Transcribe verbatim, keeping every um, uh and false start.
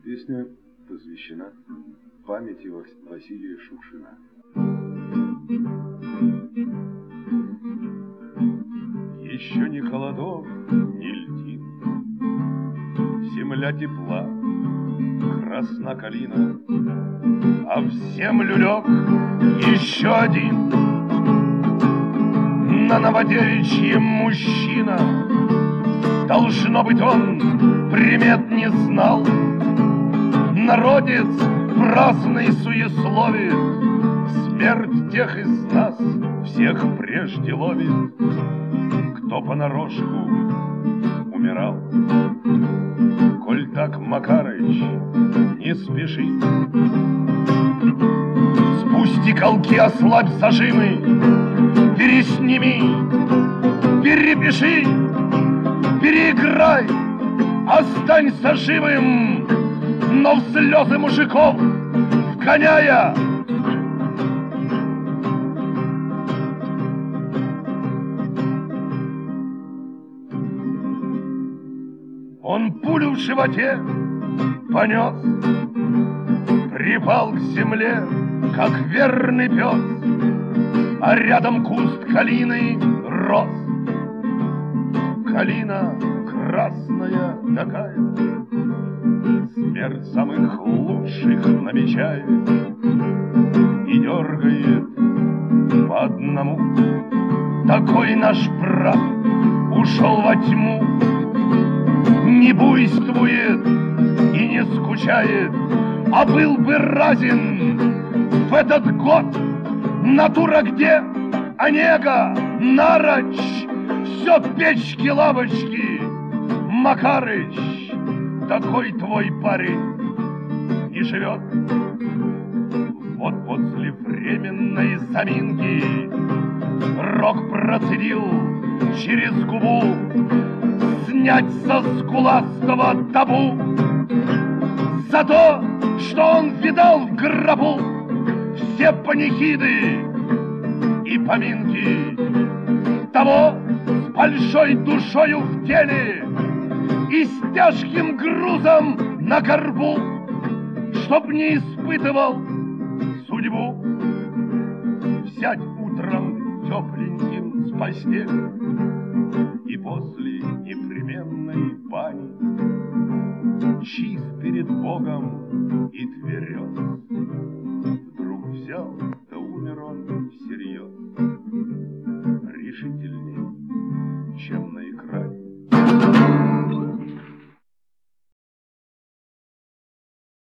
Песня посвящена памяти Василия Шукшина. Еще ни холодов, ни льдин, земля тепла, красна калина, а в землю лег еще один на Новодевичьем мужчина. Должно быть, он примет не знал, народец праздный суесловит, смерть тех из нас всех прежде ловит, кто понарошку умирал. Коль так, Макарыч, не спеши, спусти колки, ослабь зажимы, пересними, перепиши, переиграй, останься живым, но в слезы мужиков вгоняя. Он пулю в животе понес, припал к земле, как верный пес, а рядом куст калины рос. Калина красная такая, смерть самых лучших намечает и дергает по одному. Такой наш брат ушел во тьму, не буйствует и не скучает, а был бы разин в этот год. Натура где? Онега, Нарочь, все печки-лавочки. Макарыч, такой твой парень не живет. Вот после временной заминки Рок процедил через губу снять со скуластого табу за то, что он видал в гробу все панихиды и поминки того с большой душою в теле и с тяжким грузом на горбу, чтоб не испытывал судьбу взять утром тепленьким с постели и после непременной бани чист перед Богом и тверез. Вдруг взял, да умер он всерьез. Решительно